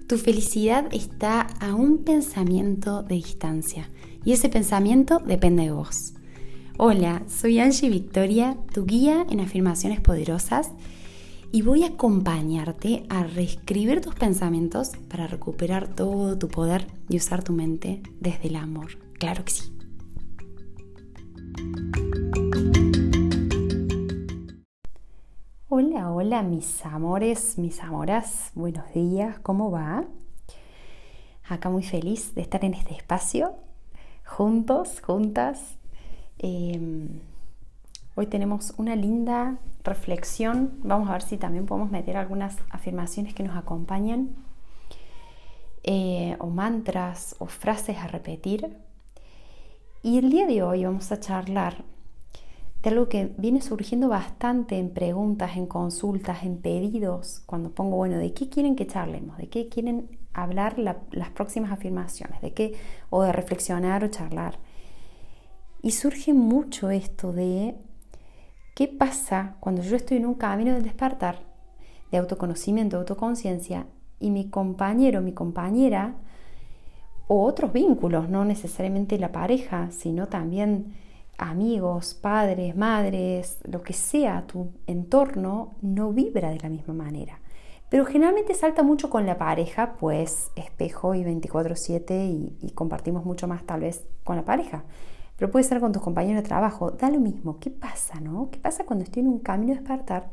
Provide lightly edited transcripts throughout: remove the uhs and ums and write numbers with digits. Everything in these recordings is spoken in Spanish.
Tu felicidad está a un pensamiento de distancia y ese pensamiento depende de vos. Hola, soy Angie Victoria, tu guía en afirmaciones poderosas y voy a acompañarte a reescribir tus pensamientos para recuperar todo tu poder y usar tu mente desde el amor. Claro que sí. Hola mis amores, mis amoras, buenos días, ¿cómo va? Acá muy feliz de estar en este espacio, juntos, juntas. Hoy tenemos una linda reflexión, vamos a ver si también podemos meter algunas afirmaciones que nos acompañan, o mantras o frases a repetir. Y el día de hoy vamos a charlar de algo que viene surgiendo bastante en preguntas, en consultas, en pedidos, cuando pongo, ¿de qué quieren que charlemos? ¿De qué quieren hablar las próximas afirmaciones? ¿De qué? O de reflexionar o charlar. Y surge mucho esto de qué pasa cuando yo estoy en un camino de despertar, de autoconocimiento, de autoconciencia, y mi compañero, mi compañera, o otros vínculos, no necesariamente la pareja, sino también amigos, padres, madres, lo que sea, tu entorno no vibra de la misma manera. Pero generalmente salta mucho con la pareja, pues espejo y 24/7 y compartimos mucho más tal vez con la pareja. Pero puede ser con tus compañeros de trabajo, da lo mismo. ¿Qué pasa, no? ¿Qué pasa cuando estoy en un camino de despertar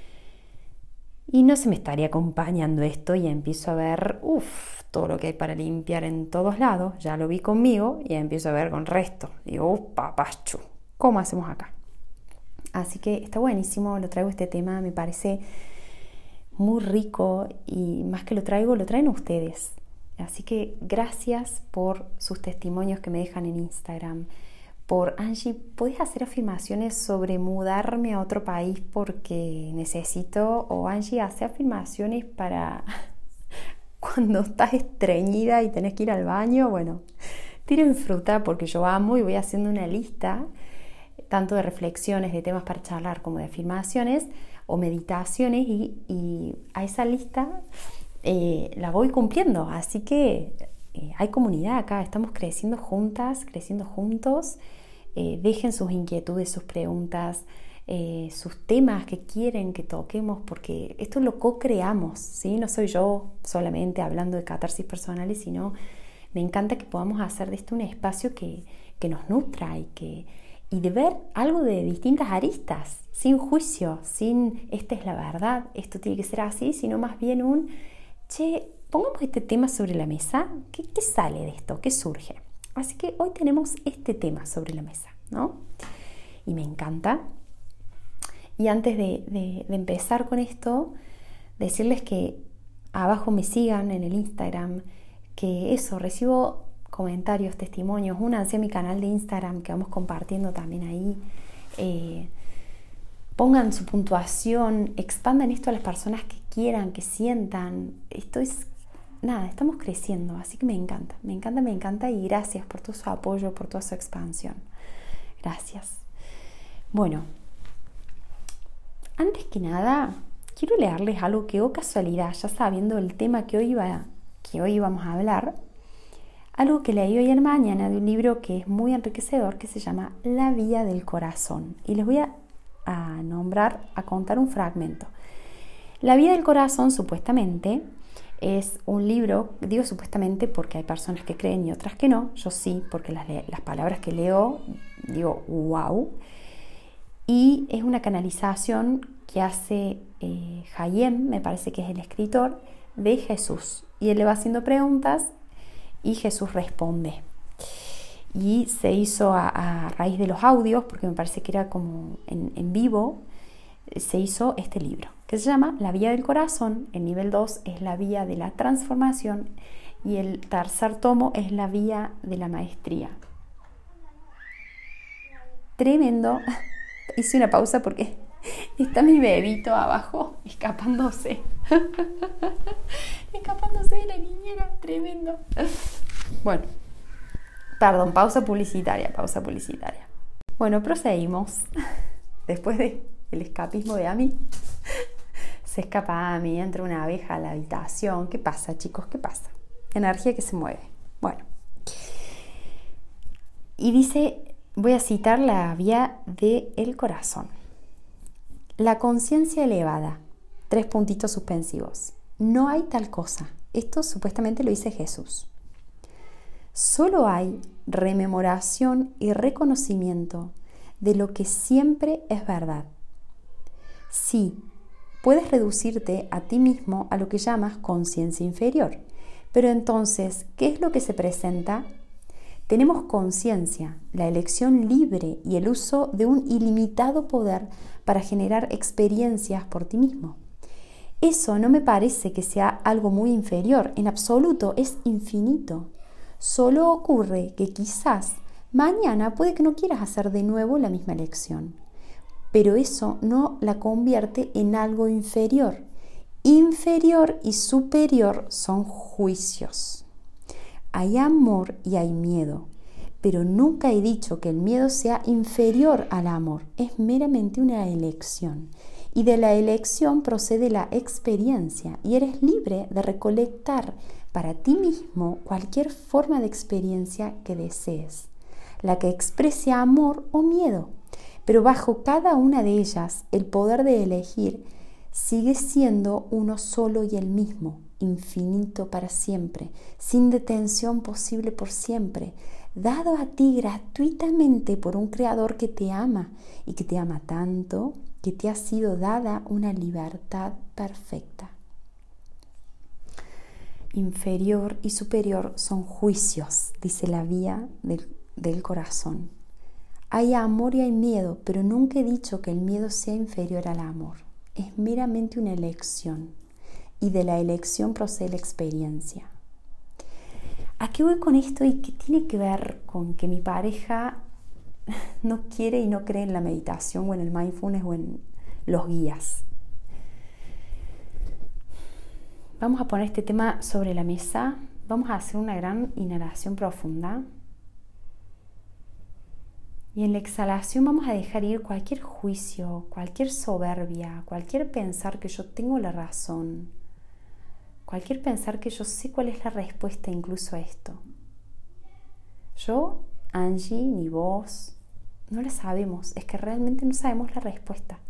y no se me estaría acompañando esto y empiezo a ver, todo lo que hay para limpiar en todos lados? Ya lo vi conmigo y empiezo a ver con el resto. Digo, papachu, ¿cómo hacemos acá? Así que está buenísimo, lo traigo este tema, me parece muy rico y más que lo traen ustedes. Así que gracias por sus testimonios que me dejan en Instagram. Por Angie, ¿puedes hacer afirmaciones sobre mudarme a otro país porque necesito? O Angie, hace afirmaciones para cuando estás estreñida y tenés que ir al baño. Bueno, tiren fruta porque yo amo y voy haciendo una lista tanto de reflexiones, de temas para charlar como de afirmaciones o meditaciones y a esa lista la voy cumpliendo. Así que hay comunidad acá, estamos creciendo juntas, creciendo juntos. Dejen sus inquietudes, sus preguntas, sus temas que quieren que toquemos, porque esto lo co-creamos, ¿sí? No soy yo solamente hablando de catarsis personales, sino me encanta que podamos hacer de esto un espacio que nos nutra y de ver algo de distintas aristas, sin juicio, sin esta es la verdad, esto tiene que ser así, sino más bien pongamos este tema sobre la mesa. ¿Qué sale de esto? ¿Qué surge? Así que hoy tenemos este tema sobre la mesa, ¿no? Y me encanta. Y antes de empezar con esto, decirles que abajo me sigan en el Instagram, que recibo comentarios, testimonios, únanse a mi canal de Instagram que vamos compartiendo también ahí. Pongan su puntuación, expandan esto a las personas que quieran, que sientan. Estamos creciendo, así que me encanta y gracias por todo su apoyo, por toda su expansión. Gracias. Bueno, antes que nada, quiero leerles algo que, casualidad, ya sabiendo el tema que hoy vamos a hablar, algo que leí hoy en mañana de un libro que es muy enriquecedor, que se llama La Vía del Corazón. Y les voy a contar un fragmento. La Vía del Corazón, supuestamente, es un libro, digo supuestamente porque hay personas que creen y otras que no. Yo sí, porque las palabras que leo, digo, wow. Y es una canalización que hace Hayem, me parece que es el escritor, de Jesús. Y él le va haciendo preguntas y Jesús responde. Y se hizo a raíz de los audios, porque me parece que era como en vivo, se hizo este libro, que se llama La Vía del Corazón. El nivel 2 es la vía de la transformación y el tercer tomo es la vía de la maestría. Tremendo. Hice una pausa porque está mi bebito abajo escapándose. Escapándose de la niñera. Tremendo. Bueno, perdón, pausa publicitaria. Bueno, proseguimos. Después del escapismo de Ami, se escapa a mí, entra una abeja a la habitación. ¿Qué pasa, chicos? ¿Qué pasa? Energía que se mueve. Bueno. Y dice, voy a citar la vía del corazón. La conciencia elevada. 3 puntitos suspensivos. No hay tal cosa. Esto supuestamente lo dice Jesús. Solo hay rememoración y reconocimiento de lo que siempre es verdad. Sí, puedes reducirte a ti mismo a lo que llamas conciencia inferior. Pero entonces, ¿qué es lo que se presenta? Tenemos conciencia, la elección libre y el uso de un ilimitado poder para generar experiencias por ti mismo. Eso no me parece que sea algo muy inferior, en absoluto, es infinito. Solo ocurre que quizás mañana puede que no quieras hacer de nuevo la misma elección, pero eso no la convierte en algo inferior. Inferior y superior son juicios. Hay amor y hay miedo, pero nunca he dicho que el miedo sea inferior al amor, es meramente una elección. Y de la elección procede la experiencia y eres libre de recolectar para ti mismo cualquier forma de experiencia que desees, la que exprese amor o miedo, pero bajo cada una de ellas el poder de elegir sigue siendo uno solo y el mismo, infinito para siempre, sin detención posible por siempre, dado a ti gratuitamente por un creador que te ama y que te ama tanto que te ha sido dada una libertad perfecta. Inferior y superior son juicios, dice la vía del corazón. Hay amor y hay miedo, pero nunca he dicho que el miedo sea inferior al amor. Es meramente una elección y de la elección procede la experiencia. ¿A qué voy con esto y qué tiene que ver con que mi pareja no quiere y no cree en la meditación o en el mindfulness o en los guías? Vamos a poner este tema sobre la mesa. Vamos a hacer una gran inhalación profunda. Y en la exhalación vamos a dejar ir cualquier juicio, cualquier soberbia, cualquier pensar que yo tengo la razón, cualquier pensar que yo sé cuál es la respuesta incluso a esto. Yo, Angie, ni vos, no la sabemos, es que realmente no sabemos la respuesta.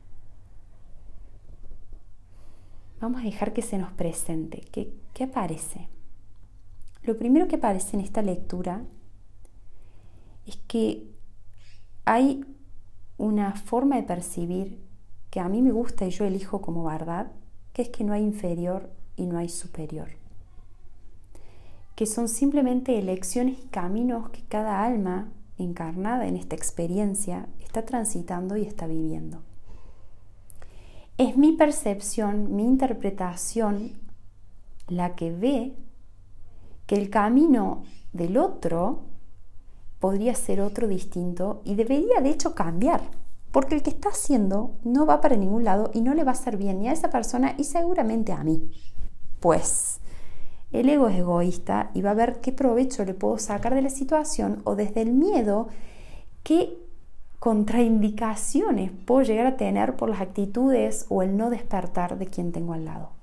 Vamos a dejar que se nos presente. ¿Qué aparece? Lo primero que aparece en esta lectura es que hay una forma de percibir que a mí me gusta y yo elijo como verdad, que es que no hay inferior y no hay superior. Que son simplemente elecciones y caminos que cada alma encarnada en esta experiencia está transitando y está viviendo. Es mi percepción, mi interpretación, la que ve que el camino del otro podría ser otro distinto y debería de hecho cambiar, porque el que está haciendo no va para ningún lado y no le va a hacer bien ni a esa persona y seguramente a mí. Pues el ego es egoísta y va a ver qué provecho le puedo sacar de la situación o desde el miedo qué contraindicaciones puedo llegar a tener por las actitudes o el no despertar de quien tengo al lado.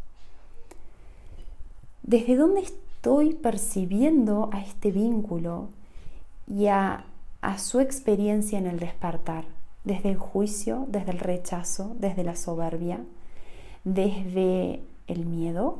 ¿Desde dónde estoy percibiendo a este vínculo y a su experiencia en el despertar? ¿Desde el juicio, desde el rechazo, desde la soberbia, desde el miedo,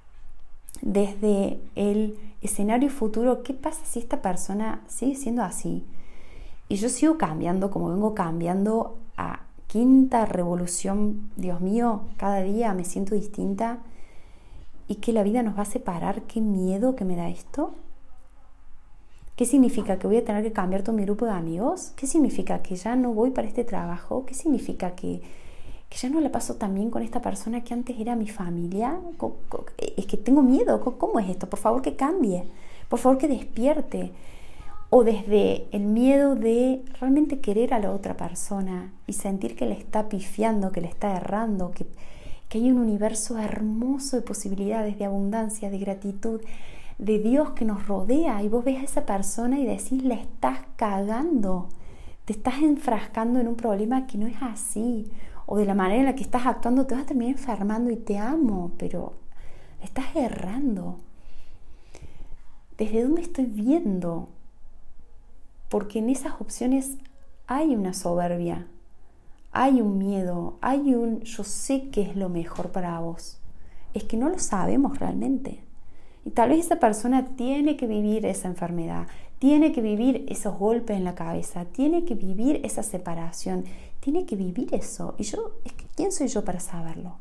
desde el escenario futuro? ¿Qué pasa si esta persona sigue siendo así? Y yo sigo cambiando como vengo cambiando a quinta revolución. Dios mío, cada día me siento distinta. ¿Y que la vida nos va a separar? ¿Qué miedo que me da esto? ¿Qué significa? ¿Que voy a tener que cambiar todo mi grupo de amigos? ¿Qué significa? ¿Que ya no voy para este trabajo? ¿Qué significa? ¿Que ya no la paso tan bien con esta persona que antes era mi familia? Es que tengo miedo. ¿Cómo es esto? Por favor que cambie. Por favor que despierte. O desde el miedo de realmente querer a la otra persona y sentir que le está pifiando, que le está errando, que hay un universo hermoso de posibilidades, de abundancia, de gratitud, de Dios que nos rodea, y vos ves a esa persona y decís, la estás cagando, te estás enfrascando en un problema que no es así, o de la manera en la que estás actuando, te vas a terminar enfermando y te amo, pero estás errando. ¿Desde dónde estoy viendo? Porque en esas opciones hay una soberbia, hay un miedo, hay un yo sé que es lo mejor para vos. Es que no lo sabemos realmente. Y tal vez esa persona tiene que vivir esa enfermedad, tiene que vivir esos golpes en la cabeza, tiene que vivir esa separación, tiene que vivir eso. Y yo, es que ¿quién soy yo para saberlo?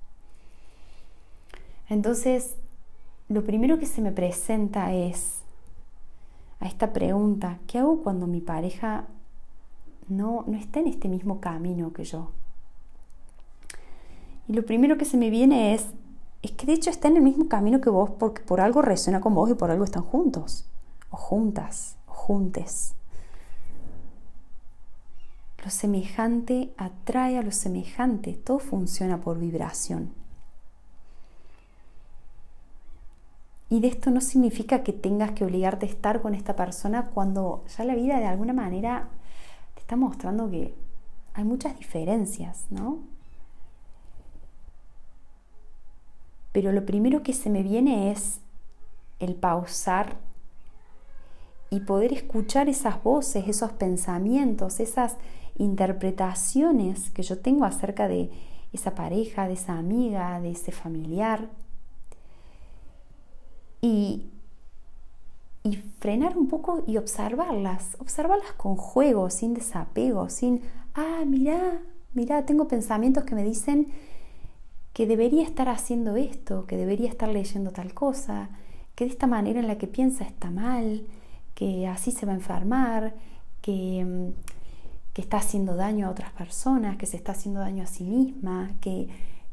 Entonces, lo primero que se me presenta es a esta pregunta: ¿qué hago cuando mi pareja no está en este mismo camino que yo? Y lo primero que se me viene es que de hecho está en el mismo camino que vos, porque por algo resuena con vos y por algo están juntos, o juntas, o juntes. Lo semejante atrae a lo semejante, todo funciona por vibración. Y de esto no significa que tengas que obligarte a estar con esta persona cuando ya la vida de alguna manera te está mostrando que hay muchas diferencias, ¿no? Pero lo primero que se me viene es el pausar y poder escuchar esas voces, esos pensamientos, esas interpretaciones que yo tengo acerca de esa pareja, de esa amiga, de ese familiar. Y frenar un poco y observarlas con juego, sin desapego, sin, mira, tengo pensamientos que me dicen que debería estar haciendo esto, que debería estar leyendo tal cosa, que de esta manera en la que piensa está mal, que así se va a enfermar, que está haciendo daño a otras personas, que se está haciendo daño a sí misma, que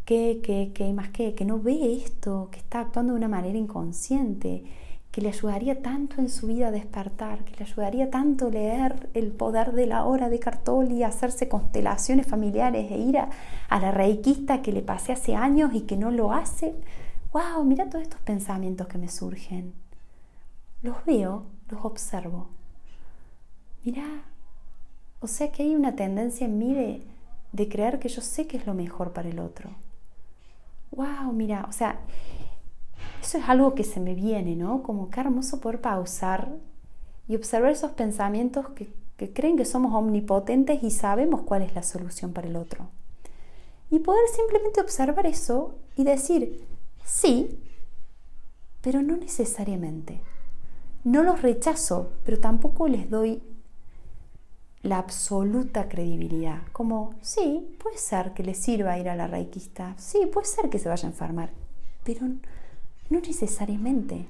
no ve esto, que está actuando de una manera inconsciente, que le ayudaría tanto en su vida a despertar, que le ayudaría tanto leer El poder de la hora de Cartoli, hacerse constelaciones familiares e ir a la reikista que le pasé hace años y que no lo hace. ¡Wow! Mira todos estos pensamientos que me surgen. Los veo, los observo. Mira, o sea que hay una tendencia en mí de creer que yo sé que es lo mejor para el otro. ¡Wow! Mira, o sea, eso es algo que se me viene, ¿no? Como qué hermoso poder pausar y observar esos pensamientos que creen que somos omnipotentes y sabemos cuál es la solución para el otro. Y poder simplemente observar eso y decir, sí, pero no necesariamente. No los rechazo, pero tampoco les doy la absoluta credibilidad. Como, sí, puede ser que le sirva ir a la reikista, sí, puede ser que se vaya a enfermar, pero no necesariamente.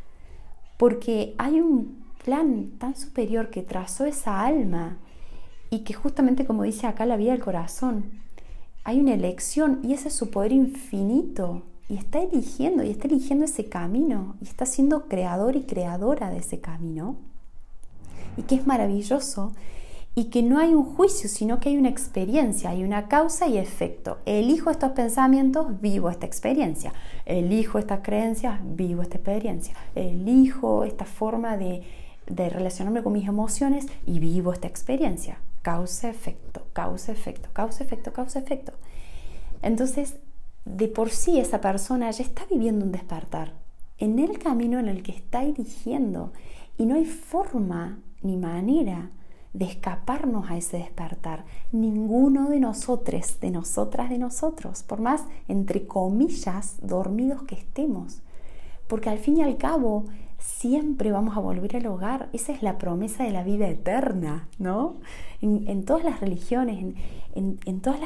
Porque hay un plan tan superior que trazó esa alma y que justamente, como dice acá, la vida del corazón, hay una elección y ese es su poder infinito y está eligiendo ese camino y está siendo creador y creadora de ese camino, y que es maravilloso y que no hay un juicio, sino que hay una experiencia, hay una causa y efecto. Elijo estos pensamientos, vivo esta experiencia. Elijo estas creencias, vivo esta experiencia. Elijo esta forma de relacionarme con mis emociones y vivo esta experiencia. Causa, efecto, causa, efecto, causa, efecto, causa, efecto. Entonces, de por sí esa persona ya está viviendo un despertar en el camino en el que está eligiendo, y no hay forma ni manera de escaparnos a ese despertar. Ninguno de nosotros, de nosotras, de nosotros, por más, entre comillas, dormidos que estemos. Porque al fin y al cabo, siempre vamos a volver al hogar. Esa es la promesa de la vida eterna, ¿no? En todas las religiones, en todas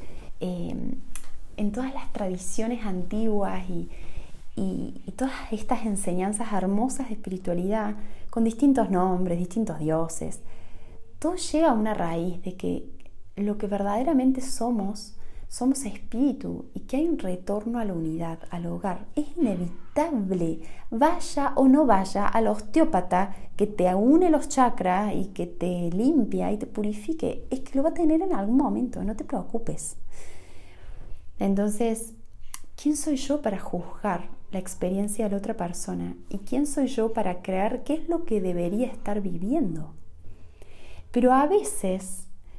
las tradiciones antiguas y todas estas enseñanzas hermosas de espiritualidad, con distintos nombres, distintos dioses, todo llega a una raíz de que lo que verdaderamente somos espíritu, y que hay un retorno a la unidad, al hogar. Es inevitable, vaya o no vaya al osteópata que te une los chakras y que te limpia y te purifique, es que lo va a tener en algún momento, no te preocupes. Entonces, ¿quién soy yo para juzgar la experiencia de la otra persona? ¿Y quién soy yo para creer qué es lo que debería estar viviendo? Pero a veces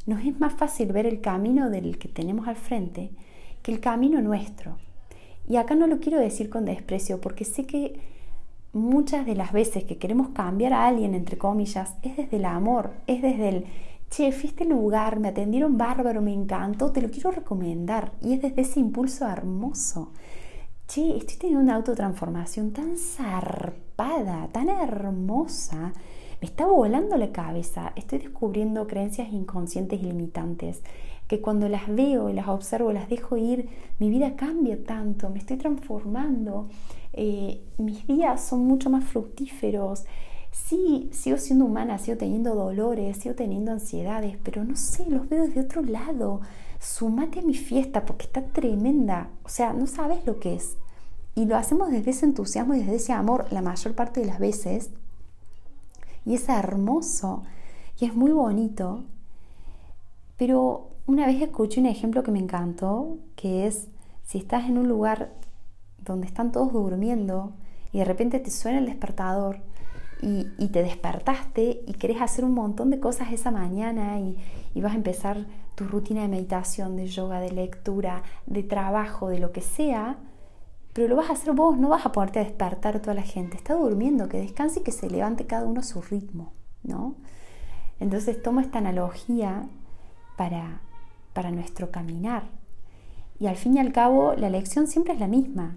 nos es más fácil ver el camino del que tenemos al frente que el camino nuestro. Y acá no lo quiero decir con desprecio, porque sé que muchas de las veces que queremos cambiar a alguien, entre comillas, es desde el amor, es desde el, che, fui a este lugar, me atendieron bárbaro, me encantó, te lo quiero recomendar. Y es desde ese impulso hermoso. Che, estoy teniendo una autotransformación tan zarpada, tan hermosa, me está volando la cabeza, estoy descubriendo creencias inconscientes y limitantes, que cuando las veo y las observo, las dejo ir, mi vida cambia tanto, me estoy transformando, mis días son mucho más fructíferos. Sí, sigo siendo humana, sigo teniendo dolores, sigo teniendo ansiedades, pero no sé, los veo desde otro lado. Sumate a mi fiesta porque está tremenda, o sea, no sabes lo que es. Y lo hacemos desde ese entusiasmo y desde ese amor la mayor parte de las veces. Y es hermoso y es muy bonito. Pero una vez escuché un ejemplo que me encantó, que es si estás en un lugar donde están todos durmiendo y de repente te suena el despertador y te despertaste y querés hacer un montón de cosas esa mañana y vas a empezar tu rutina de meditación, de yoga, de lectura, de trabajo, de lo que sea, pero lo vas a hacer vos, no vas a ponerte a despertar a toda la gente. Está durmiendo, que descanse y que se levante cada uno a su ritmo, ¿no? Entonces tomo esta analogía para nuestro caminar. Y al fin y al cabo, la lección siempre es la misma.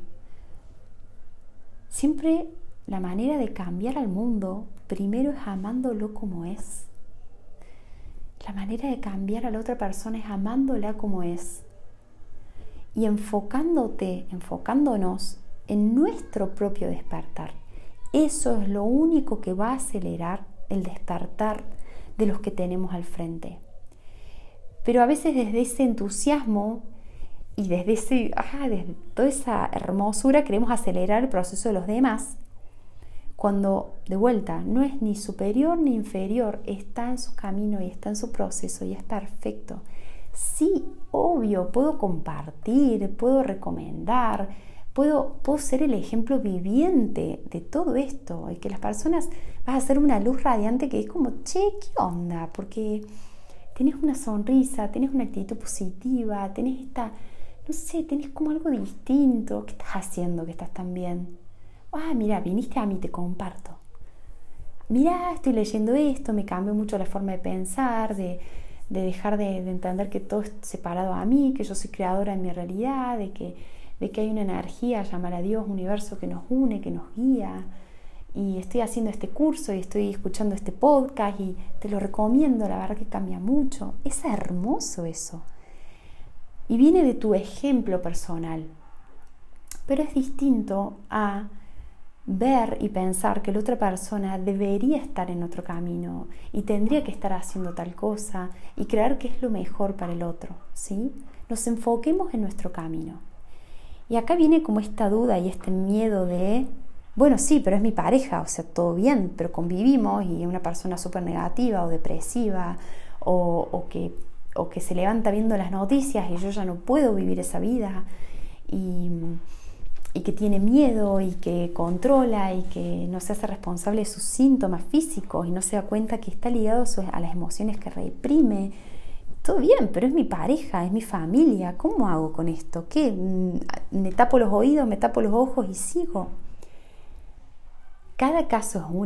Siempre la manera de cambiar al mundo, primero es amándolo como es. La manera de cambiar a la otra persona es amándola como es. Y enfocándonos en nuestro propio despertar. Eso es lo único que va a acelerar el despertar de los que tenemos al frente. Pero a veces desde ese entusiasmo y desde toda esa hermosura queremos acelerar el proceso de los demás, cuando de vuelta no es ni superior ni inferior, está en su camino y está en su proceso y es perfecto. Sí, obvio, puedo compartir, puedo recomendar, puedo ser el ejemplo viviente de todo esto y que las personas vas a ser una luz radiante que es como, che, ¿qué onda? Porque tenés una sonrisa, tenés una actitud positiva, tenés esta, no sé, tenés como algo distinto. ¿Qué estás haciendo que estás tan bien? Ah, mira, viniste a mí, te comparto. Mira, estoy leyendo esto, me cambió mucho la forma de pensar, de dejar de entender que todo es separado a mí, que yo soy creadora de mi realidad, de que hay una energía, llamada Dios, universo, que nos une, que nos guía. Y estoy haciendo este curso y estoy escuchando este podcast y te lo recomiendo, la verdad que cambia mucho. Es hermoso eso. Y viene de tu ejemplo personal. Pero es distinto a ver y pensar que la otra persona debería estar en otro camino y tendría que estar haciendo tal cosa y creer que es lo mejor para el otro, ¿sí? Nos enfoquemos en nuestro camino. Y acá viene como esta duda y este miedo de, bueno, sí, pero es mi pareja, o sea, todo bien, pero convivimos y es una persona súper negativa o depresiva o que se levanta viendo las noticias y yo ya no puedo vivir esa vida y que tiene miedo y que controla y que no se hace responsable de sus síntomas físicos y no se da cuenta que está ligado a las emociones que reprime. Todo bien, pero es mi pareja, es mi familia. ¿Cómo hago con esto? ¿Qué? ¿Me tapo los oídos, me tapo los ojos y sigo? Cada caso es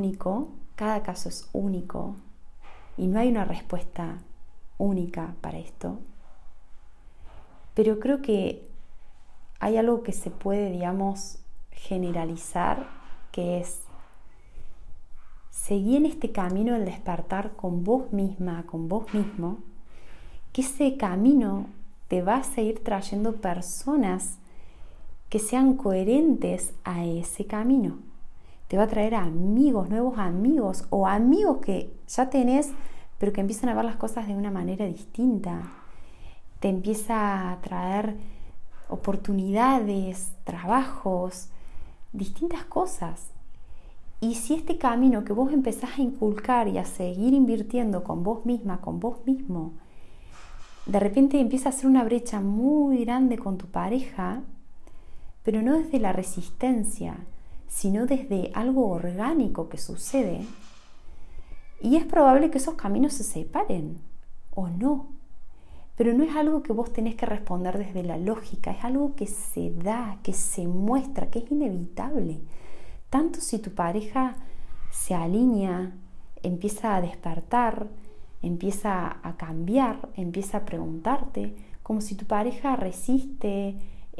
único y no hay una respuesta única para esto. Pero creo que hay algo que se puede, generalizar, que es seguir en este camino del despertar con vos misma, con vos mismo, que ese camino te va a seguir trayendo personas que sean coherentes a ese camino. Te va a traer amigos, nuevos amigos o amigos que ya tenés, pero que empiezan a ver las cosas de una manera distinta. Te empieza a traer oportunidades, trabajos, distintas cosas. Y si este camino que vos empezás a inculcar y a seguir invirtiendo con vos misma, con vos mismo, de repente empieza a ser una brecha muy grande con tu pareja, pero no desde la resistencia, sino desde algo orgánico que sucede, y es probable que esos caminos se separen. o no. Pero no es algo que vos tenés que responder desde la lógica, es algo que se da, que se muestra, que es inevitable. Tanto si tu pareja se alinea, empieza a despertar, empieza a cambiar, empieza a preguntarte, como si tu pareja resiste,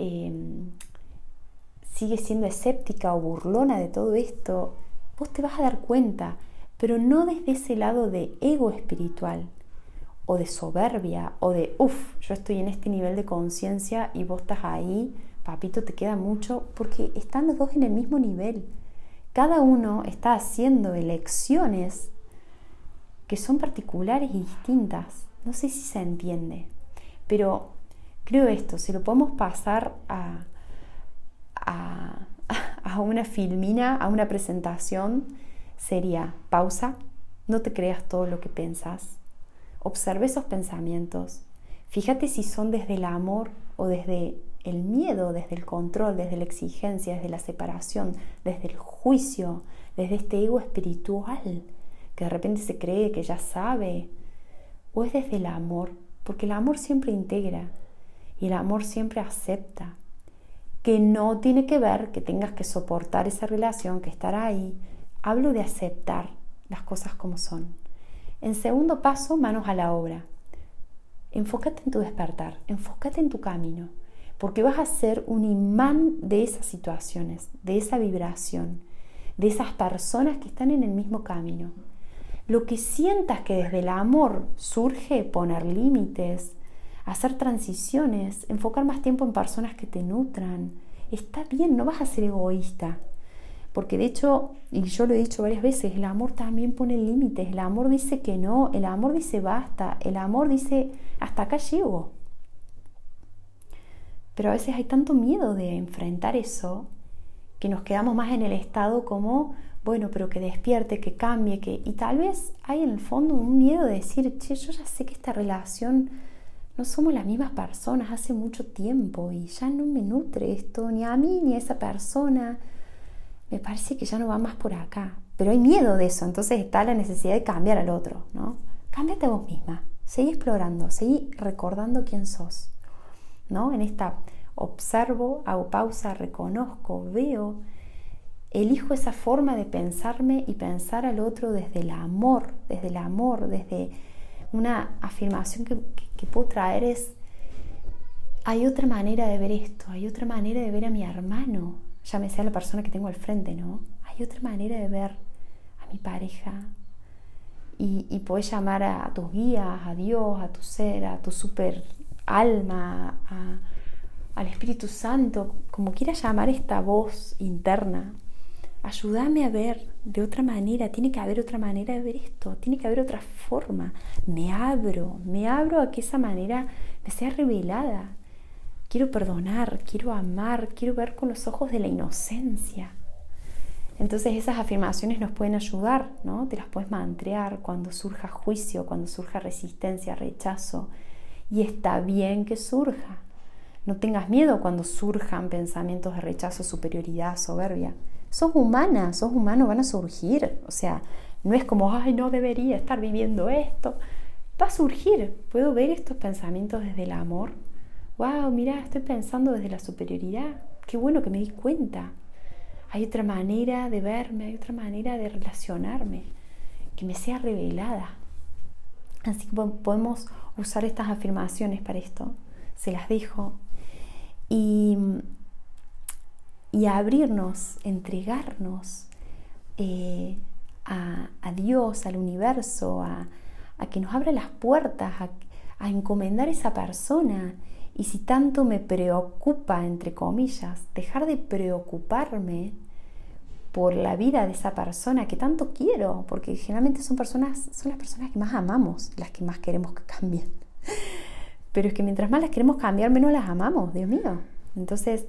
sigue siendo escéptica o burlona de todo esto, vos te vas a dar cuenta, pero no desde ese lado de ego espiritual o de soberbia o de yo estoy en este nivel de conciencia y vos estás ahí, papito, te queda mucho, porque están los dos en el mismo nivel. Cada uno está haciendo elecciones que son particulares y distintas. No sé si se entiende, pero creo esto, si lo podemos pasar a una filmina, a una presentación, sería pausa, no te creas todo lo que pensás, observa esos pensamientos, fíjate si son desde el amor o desde el miedo, desde el control, desde la exigencia, desde la separación, desde el juicio, desde este ego espiritual que de repente se cree que ya sabe, o es desde el amor, porque el amor siempre integra y el amor siempre acepta, que no tiene que ver que tengas que soportar esa relación, que estar ahí. Hablo de aceptar las cosas como son. En segundo paso, manos a la obra. Enfócate en tu despertar, enfócate en tu camino, porque vas a ser un imán de esas situaciones, de esa vibración, de esas personas que están en el mismo camino. Lo que sientas que desde el amor surge, poner límites, hacer transiciones, enfocar más tiempo en personas que te nutran, está bien, no vas a ser egoísta. Porque de hecho, y yo lo he dicho varias veces, el amor también pone límites, el amor dice que no, el amor dice basta, el amor dice hasta acá llego. Pero a veces hay tanto miedo de enfrentar eso que nos quedamos más en el estado como, bueno, pero que despierte, que cambie, y tal vez hay en el fondo un miedo de decir, che, yo ya sé que esta relación no somos las mismas personas hace mucho tiempo y ya no me nutre esto, ni a mí ni a esa persona. Me parece que ya no va más por acá. Pero hay miedo de eso, entonces está la necesidad de cambiar al otro, ¿no? Cámbiate a vos misma, seguí explorando, seguí recordando quién sos, ¿no? En esta observo, hago pausa, reconozco, veo, elijo esa forma de pensarme y pensar al otro desde el amor, desde una afirmación que puedo traer es, hay otra manera de ver esto, hay otra manera de ver a mi hermano, llámese a la persona que tengo al frente, ¿no? Hay otra manera de ver a mi pareja y podés llamar a tus guías, a Dios, a tu ser, a tu super alma, al Espíritu Santo, como quieras llamar esta voz interna. Ayúdame a ver de otra manera, tiene que haber otra manera de ver esto, tiene que haber otra forma. Me abro a que esa manera me sea revelada. Quiero perdonar, quiero amar, quiero ver con los ojos de la inocencia. Entonces esas afirmaciones nos pueden ayudar, ¿no? Te las puedes mantrear cuando surja juicio, cuando surja resistencia, rechazo. Y está bien que surja. No tengas miedo cuando surjan pensamientos de rechazo, superioridad, soberbia. Sos humana, sos humano, van a surgir. O sea, no es como, ay, no debería estar viviendo esto. Va a surgir. Puedo ver estos pensamientos desde el amor. Wow, mira, estoy pensando desde la superioridad. Qué bueno que me di cuenta. Hay otra manera de verme, hay otra manera de relacionarme, que me sea revelada. Así que podemos usar estas afirmaciones para esto. Se las dejo. Y abrirnos, entregarnos a Dios, al universo, a que nos abra las puertas, a encomendar a esa persona. Y si tanto me preocupa, entre comillas, dejar de preocuparme por la vida de esa persona que tanto quiero, porque generalmente son las personas que más amamos, las que más queremos que cambien. Pero es que mientras más las queremos cambiar, menos las amamos, Dios mío. Entonces,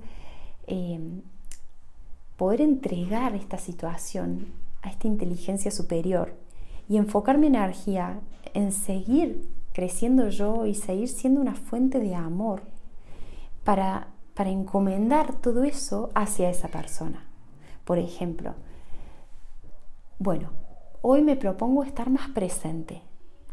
poder entregar esta situación a esta inteligencia superior y enfocar mi energía en seguir creciendo yo y seguir siendo una fuente de amor para encomendar todo eso hacia esa persona. Por ejemplo, bueno, hoy me propongo estar más presente.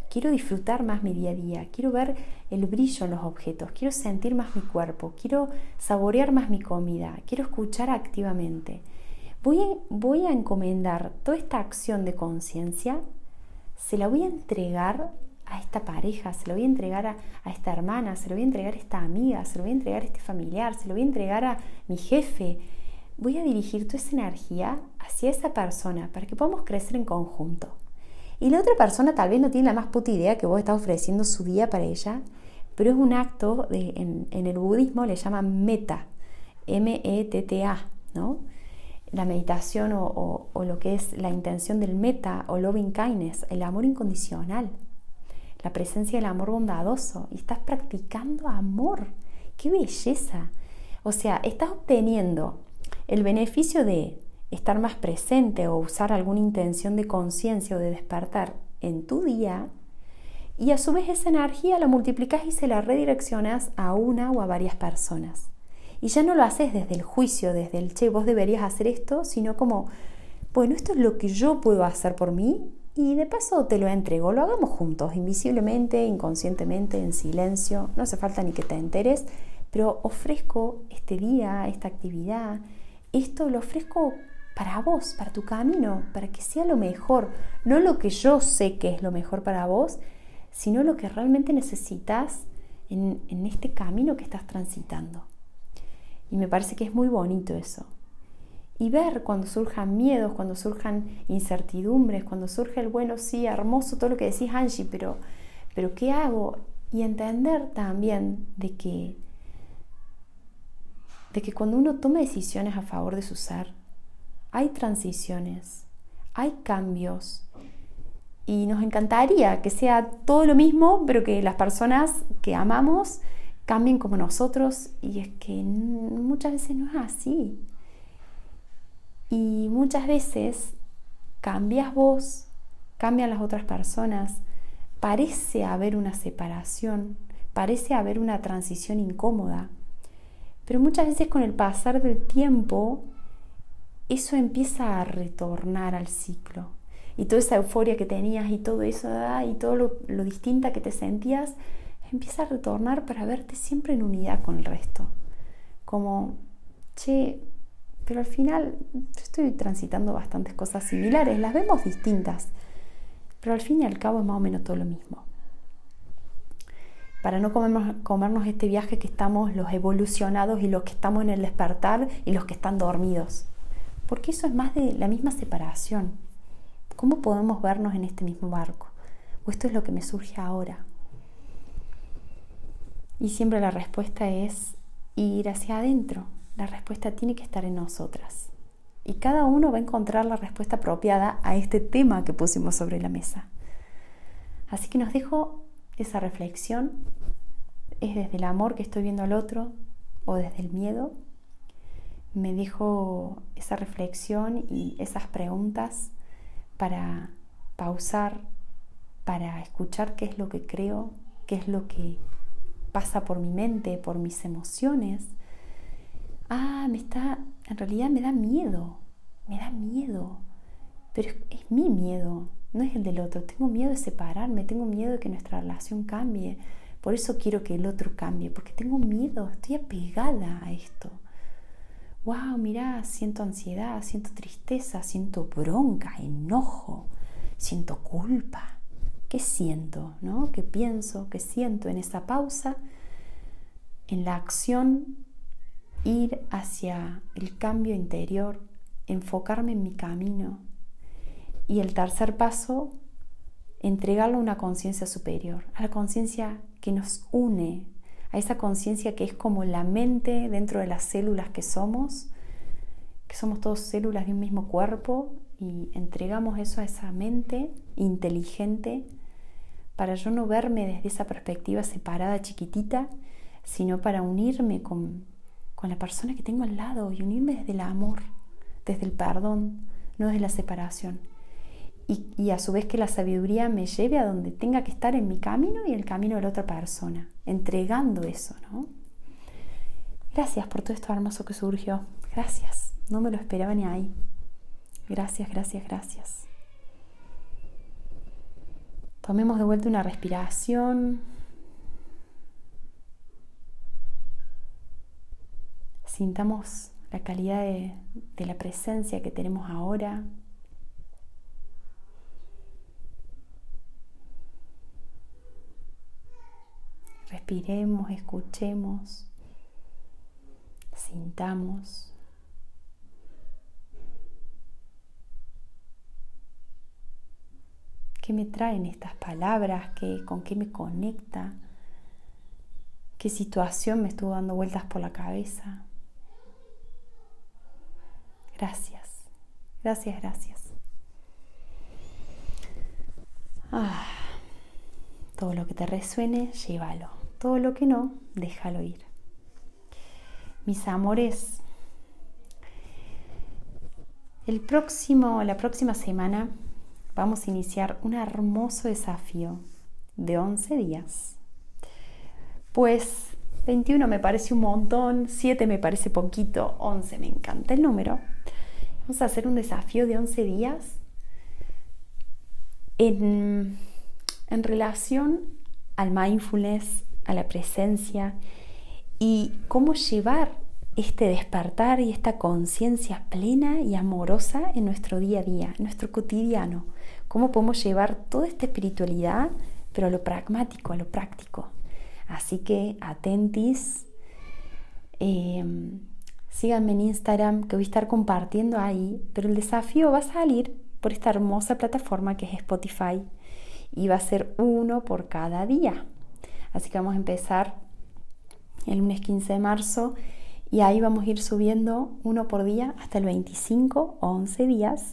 quiero disfrutar más mi día a día, quiero ver el brillo en los objetos, quiero sentir más mi cuerpo, quiero saborear más mi comida, quiero escuchar activamente. Voy a encomendar toda esta acción de conciencia, se la voy a entregar a esta pareja, se lo voy a entregar a esta hermana, se lo voy a entregar a esta amiga, se lo voy a entregar a este familiar, se lo voy a entregar a mi jefe. Voy a dirigir toda esa energía hacia esa persona para que podamos crecer en conjunto. Y la otra persona tal vez no tiene la más puta idea que vos estás ofreciendo su día para ella, pero es un acto, en el budismo le llaman metta, M-E-T-T-A, ¿no? La meditación o lo que es la intención del metta o loving kindness, el amor incondicional, la presencia del amor bondadoso, y estás practicando amor. ¡Qué belleza! O sea, estás obteniendo el beneficio de estar más presente o usar alguna intención de conciencia o de despertar en tu día, y a su vez esa energía la multiplicas y se la redireccionas a una o a varias personas. Y ya no lo haces desde el juicio, desde el che, vos deberías hacer esto, sino como, bueno, esto es lo que yo puedo hacer por mí y de paso te lo entrego, lo hagamos juntos, invisiblemente, inconscientemente, en silencio, no hace falta ni que te enteres, pero ofrezco este día, esta actividad, esto lo ofrezco para vos, para tu camino, para que sea lo mejor, no lo que yo sé que es lo mejor para vos, sino lo que realmente necesitas en este camino que estás transitando. Y me parece que es muy bonito eso. Y ver cuando surjan miedos, cuando surjan incertidumbres, cuando surge el bueno, sí, hermoso todo lo que decís, Angie, pero ¿qué hago? Y entender también de que cuando uno toma decisiones a favor de su ser, hay transiciones, hay cambios. Y nos encantaría que sea todo lo mismo, pero que las personas que amamos cambien como nosotros, y es que muchas veces no es así. Y muchas veces cambias vos, cambian las otras personas, parece haber una separación, parece haber una transición incómoda, pero muchas veces con el pasar del tiempo eso empieza a retornar al ciclo, y toda esa euforia que tenías y todo eso, y todo lo distinta que te sentías, empieza a retornar para verte siempre en unidad con el resto. Como, che, pero al final yo estoy transitando bastantes cosas similares, las vemos distintas, pero al fin y al cabo es más o menos todo lo mismo. Para no comernos este viaje que estamos los evolucionados y los que estamos en el despertar y los que están dormidos. Porque eso es más de la misma separación. ¿Cómo podemos vernos en este mismo barco? O esto es lo que me surge ahora. Y siempre la respuesta es ir hacia adentro. La respuesta tiene que estar en nosotras. Y cada uno va a encontrar la respuesta apropiada a este tema que pusimos sobre la mesa. Así que nos dejo esa reflexión. ¿Es desde el amor que estoy viendo al otro o desde el miedo? Me dejo esa reflexión y esas preguntas para pausar, para escuchar qué es lo que creo, qué es lo que pasa por mi mente, por mis emociones. En realidad me da miedo, pero es mi miedo, no es el del otro. Tengo miedo de separarme, tengo miedo de que nuestra relación cambie, por eso quiero que el otro cambie, porque tengo miedo, estoy apegada a esto. Wow, mirá, siento ansiedad, siento tristeza, siento bronca, enojo, siento culpa. ¿Qué siento? ¿No? ¿Qué pienso? ¿Qué siento? En esa pausa, en la acción, ir hacia el cambio interior, enfocarme en mi camino. Y el tercer paso, entregarlo a una conciencia superior, a la conciencia que nos une, a esa conciencia que es como la mente dentro de las células que somos todos células de un mismo cuerpo, y entregamos eso a esa mente inteligente para yo no verme desde esa perspectiva separada, chiquitita, sino para unirme con la persona que tengo al lado y unirme desde el amor, desde el perdón, no desde la separación. Y a su vez que la sabiduría me lleve a donde tenga que estar en mi camino y el camino de la otra persona, entregando eso, ¿no? Gracias por todo esto hermoso que surgió. Gracias. No me lo esperaba ni ahí. Gracias, gracias, gracias. Tomemos de vuelta una respiración. Sintamos la calidad de la presencia que tenemos ahora. Respiremos, escuchemos, sintamos. ¿Qué me traen estas palabras? ¿Con qué me conecta? ¿Qué situación me estuvo dando vueltas por la cabeza? Gracias, gracias, gracias. Todo lo que te resuene, llévalo. Todo lo que no, déjalo ir. Mis amores, la próxima semana vamos a iniciar un hermoso desafío de 11 días. Pues 21 me parece un montón, 7 me parece poquito, 11 me encanta el número. Vamos a hacer un desafío de 11 días en relación al mindfulness, a la presencia y cómo llevar este despertar y esta conciencia plena y amorosa en nuestro día a día, en nuestro cotidiano. Cómo podemos llevar toda esta espiritualidad, pero a lo pragmático, a lo práctico. Así que atentis, síganme en Instagram que voy a estar compartiendo ahí, pero el desafío va a salir por esta hermosa plataforma que es Spotify y va a ser uno por cada día. Así que vamos a empezar el lunes 15 de marzo y ahí vamos a ir subiendo uno por día hasta el 25 o 11 días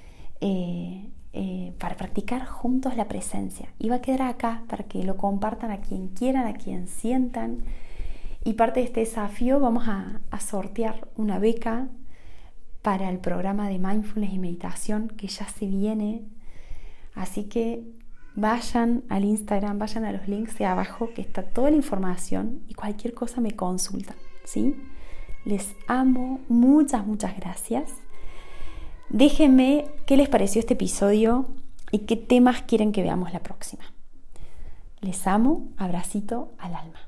para practicar juntos la presencia. Y va a quedar acá para que lo compartan a quien quieran, a quien sientan. Y parte de este desafío vamos a sortear una beca para el programa de Mindfulness y Meditación que ya se viene. Así que vayan al Instagram, vayan a los links de abajo que está toda la información y cualquier cosa me consultan, ¿sí? Les amo, muchas, muchas gracias. Déjenme qué les pareció este episodio y qué temas quieren que veamos la próxima. Les amo, abracito al alma.